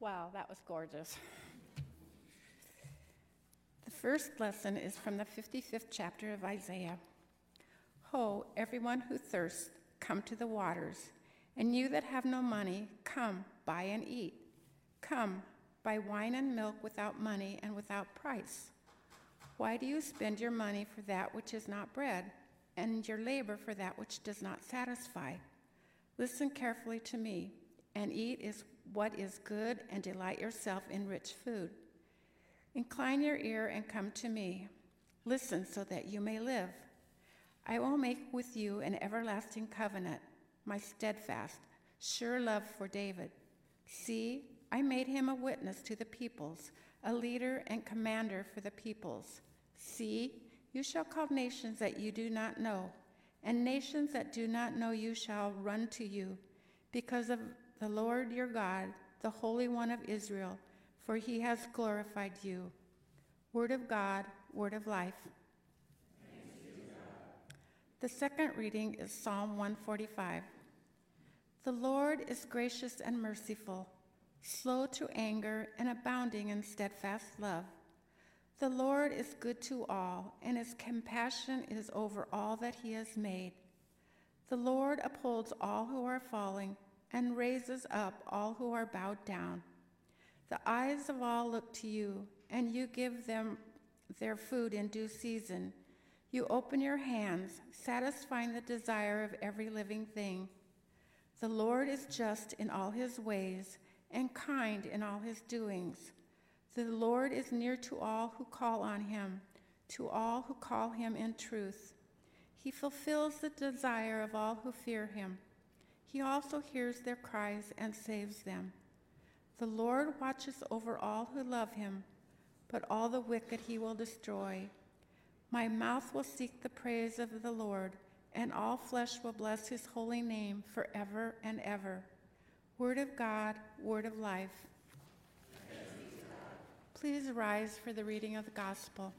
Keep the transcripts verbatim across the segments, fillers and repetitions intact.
Wow, that was gorgeous. The first lesson is from the fifty-fifth chapter of Isaiah. Ho, everyone who thirsts, come to the waters, and you that have no money, come, buy and eat. Come, buy wine and milk without money and without price. Why do you spend your money for that which is not bread, and your labor for that which does not satisfy? Listen carefully to me, and eat is what is good, and delight yourself in rich food. Incline your ear and come to me. Listen so that you may live. I will make with you an everlasting covenant, my steadfast, sure love for David. See, I made him a witness to the peoples, a leader and commander for the peoples. See, you shall call nations that you do not know, and nations that do not know you shall run to you, because of the Lord your God, the Holy One of Israel, for he has glorified you. Word of God, word of life. Thanks be to God. The second reading is Psalm one forty-five. The Lord is gracious and merciful, slow to anger and abounding in steadfast love. The Lord is good to all, and his compassion is over all that he has made. The Lord upholds all who are falling, and raises up all who are bowed down. The eyes of all look to you, and you give them their food in due season. You open your hands, satisfying the desire of every living thing. The Lord is just in all his ways, and kind in all his doings. The Lord is near to all who call on him, to all who call him in truth. He fulfills the desire of all who fear him. He also hears their cries and saves them. The Lord watches over all who love him, but all the wicked he will destroy. My mouth will seek the praise of the Lord, and all flesh will bless his holy name forever and ever. Word of God, word of life. Please rise for the reading of the gospel.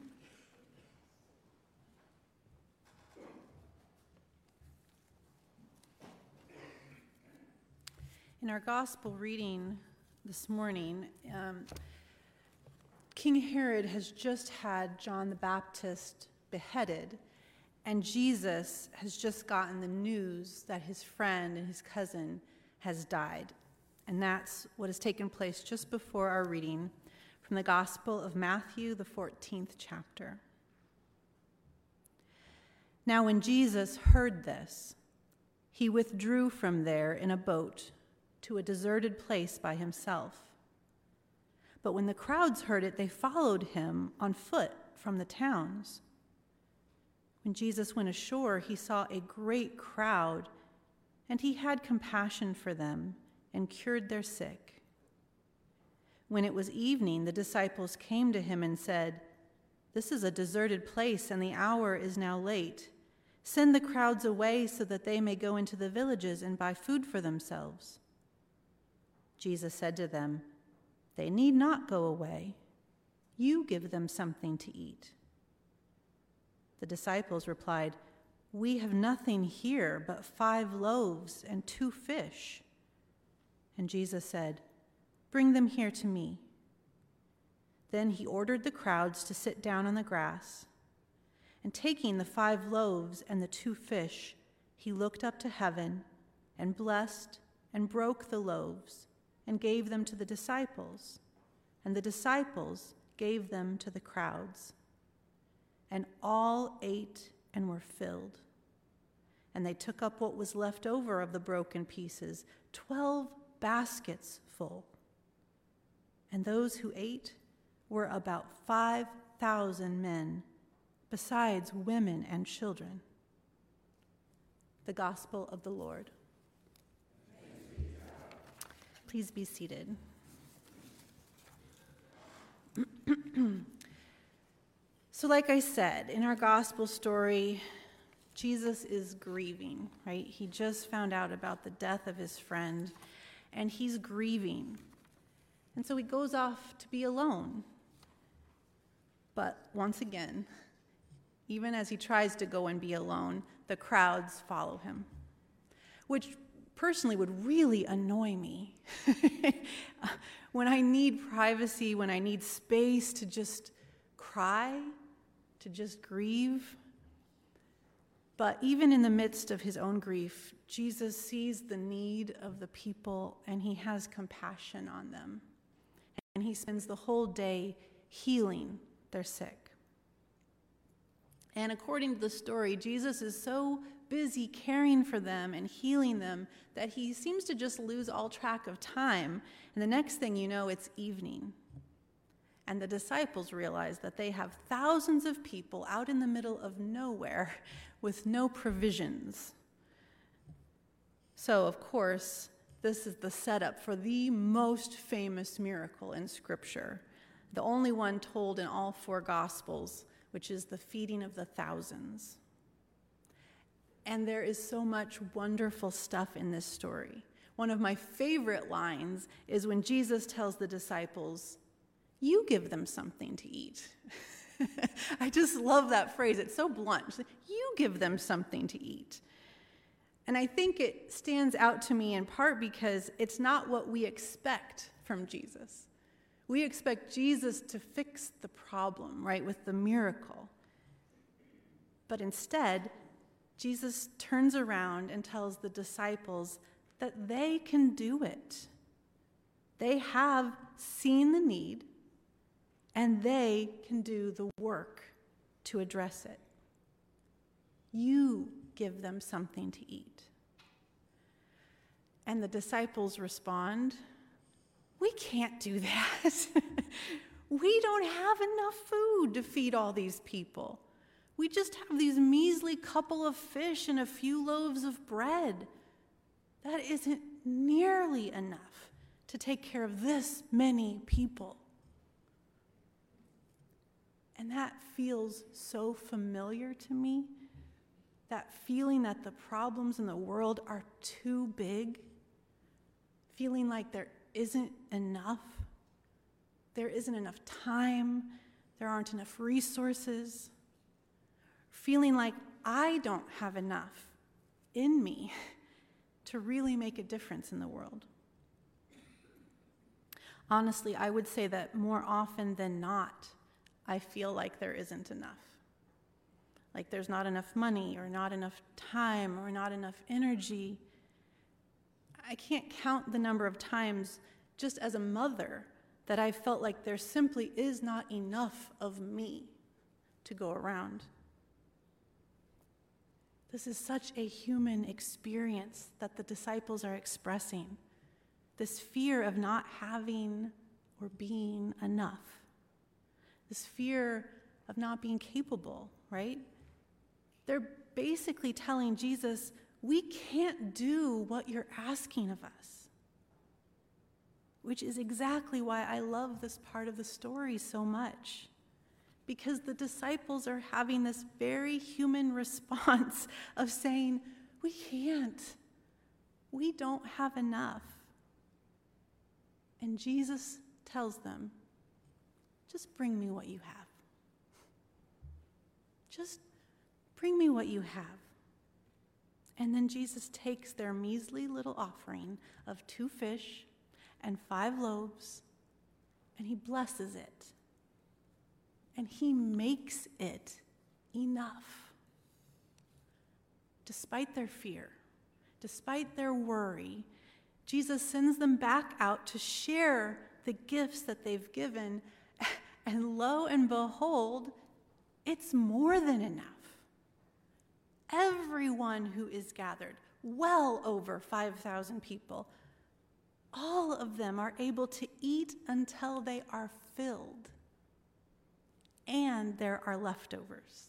In our gospel reading this morning, um, King Herod has just had John the Baptist beheaded, and Jesus has just gotten the news that his friend and his cousin has died. And that's what has taken place just before our reading from the Gospel of Matthew, the fourteenth chapter. Now when Jesus heard this, he withdrew from there in a boat to a deserted place by himself. But when the crowds heard it, they followed him on foot from the towns. When Jesus went ashore, he saw a great crowd, and he had compassion for them and cured their sick. When it was evening, the disciples came to him and said, "This is a deserted place, and the hour is now late. Send the crowds away so that they may go into the villages and buy food for themselves." Jesus said to them, "They need not go away. You give them something to eat." The disciples replied, "We have nothing here but five loaves and two fish." And Jesus said, "Bring them here to me." Then he ordered the crowds to sit down on the grass. And taking the five loaves and the two fish, he looked up to heaven and blessed and broke the loaves and gave them to the disciples, and the disciples gave them to the crowds. And all ate and were filled. And they took up what was left over of the broken pieces, twelve baskets full. And those who ate were about five thousand men, besides women and children. The Gospel of the Lord. Please be seated. So like I said, in our gospel story, Jesus is grieving, right? He just found out about the death of his friend, and he's grieving. And so he goes off to be alone. But once again, even as he tries to go and be alone, the crowds follow him, which personally would really annoy me. When I need privacy, when I need space to just cry, to just grieve. But even in the midst of his own grief, Jesus sees the need of the people and he has compassion on them. And he spends the whole day healing their sick. And according to the story, Jesus is so busy caring for them and healing them that he seems to just lose all track of time. And the next thing you know, it's evening. And the disciples realize that they have thousands of people out in the middle of nowhere with no provisions. So, of course, this is the setup for the most famous miracle in Scripture, the only one told in all four Gospels, which is the feeding of the thousands. And there is so much wonderful stuff in this story. One of my favorite lines is when Jesus tells the disciples, "You give them something to eat." I just love that phrase. It's so blunt. You give them something to eat. And I think it stands out to me in part because it's not what we expect from Jesus. We expect Jesus to fix the problem, right, with the miracle. But instead, Jesus turns around and tells the disciples that they can do it. They have seen the need, and they can do the work to address it. You give them something to eat. And the disciples respond, "We can't do that. We don't have enough food to feed all these people. We just have these measly couple of fish and a few loaves of bread. That isn't nearly enough to take care of this many people." And that feels so familiar to me, that feeling that the problems in the world are too big, feeling like there isn't enough, there isn't enough time, there aren't enough resources, feeling like I don't have enough in me to really make a difference in the world. Honestly, I would say that more often than not, I feel like there isn't enough. Like there's not enough money or not enough time or not enough energy. I can't count the number of times just as a mother that I felt like there simply is not enough of me to go around. This is such a human experience that the disciples are expressing. This fear of not having or being enough. This fear of not being capable, right? They're basically telling Jesus, we can't do what you're asking of us. Which is exactly why I love this part of the story so much. Because the disciples are having this very human response of saying, we can't. We don't have enough. And Jesus tells them, just bring me what you have. Just bring me what you have. And then Jesus takes their measly little offering of two fish and five loaves, and he blesses it. And he makes it enough. Despite their fear, despite their worry, Jesus sends them back out to share the gifts that they've given. And lo and behold, it's more than enough. Everyone who is gathered, well over five thousand people, all of them are able to eat until they are filled. And there are leftovers.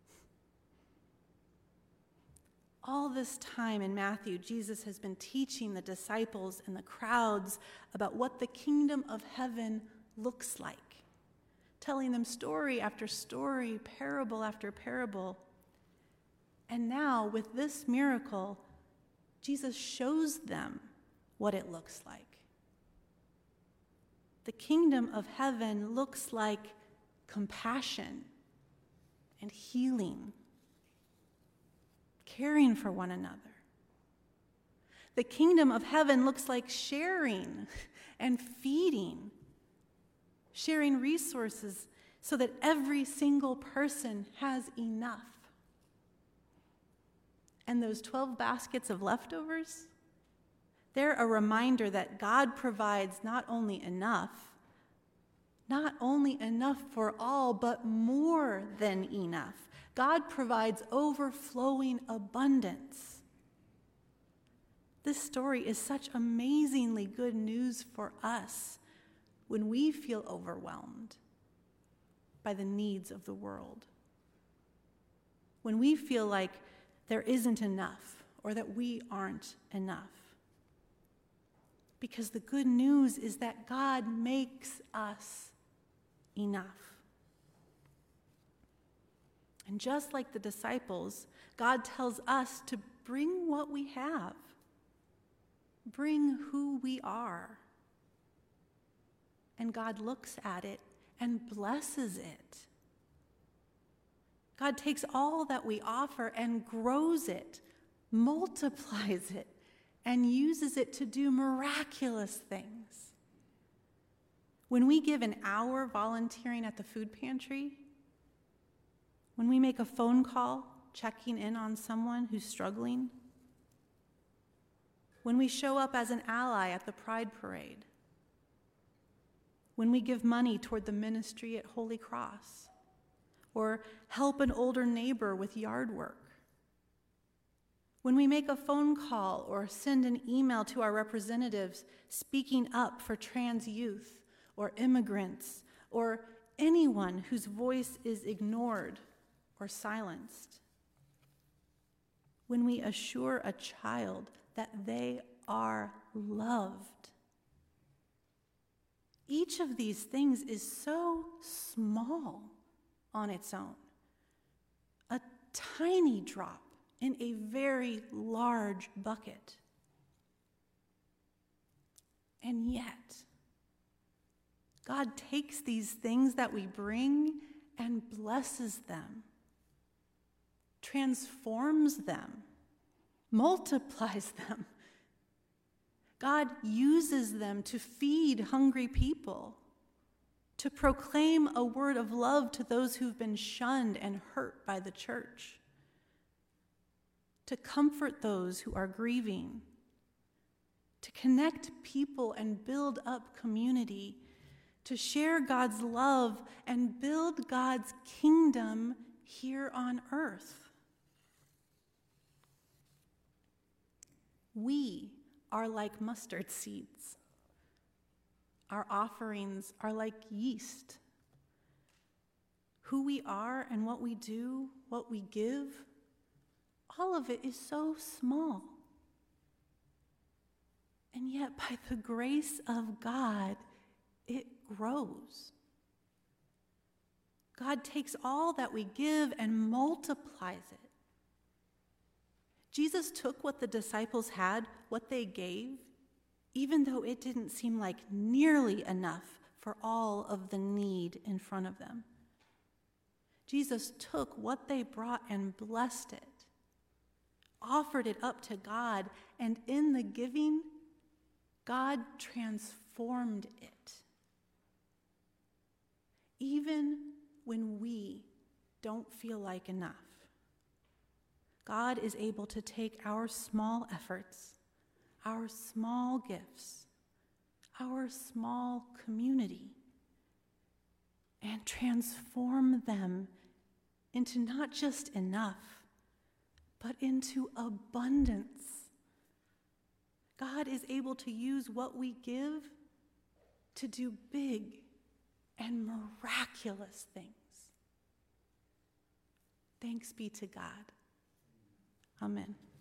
All this time in Matthew, Jesus has been teaching the disciples and the crowds about what the kingdom of heaven looks like, telling them story after story, parable after parable. And now, with this miracle, Jesus shows them what it looks like. The kingdom of heaven looks like compassion and healing, caring for one another. The kingdom of heaven looks like sharing and feeding, sharing resources so that every single person has enough. And those twelve baskets of leftovers, they're a reminder that God provides not only enough, not only enough for all, but more than enough. God provides overflowing abundance. This story is such amazingly good news for us when we feel overwhelmed by the needs of the world. When we feel like there isn't enough or that we aren't enough. Because the good news is that God makes us enough. And just like the disciples, God tells us to bring what we have. Bring who we are. And God looks at it and blesses it. God takes all that we offer and grows it, multiplies it, and uses it to do miraculous things. When we give an hour volunteering at the food pantry, when we make a phone call checking in on someone who's struggling, when we show up as an ally at the Pride Parade, when we give money toward the ministry at Holy Cross, or help an older neighbor with yard work, when we make a phone call or send an email to our representatives speaking up for trans youth or immigrants or anyone whose voice is ignored or silenced, when we assure a child that they are loved. Each of these things is so small on its own, a tiny drop in a very large bucket. And yet, God takes these things that we bring and blesses them, transforms them, multiplies them. God uses them to feed hungry people, to proclaim a word of love to those who've been shunned and hurt by the church, to comfort those who are grieving, to connect people and build up community, to share God's love and build God's kingdom here on earth. We are like mustard seeds. Our offerings are like yeast. Who we are and what we do, what we give, all of it is so small. And yet, by the grace of God, it grows. God takes all that we give and multiplies it. Jesus took what the disciples had, what they gave, even though it didn't seem like nearly enough for all of the need in front of them. Jesus took what they brought and blessed it, offered it up to God, and in the giving, God transformed it. Even when we don't feel like enough, God is able to take our small efforts, our small gifts, our small community, and transform them into not just enough, but into abundance. God is able to use what we give to do big and miraculous things. Thanks be to God. Amen.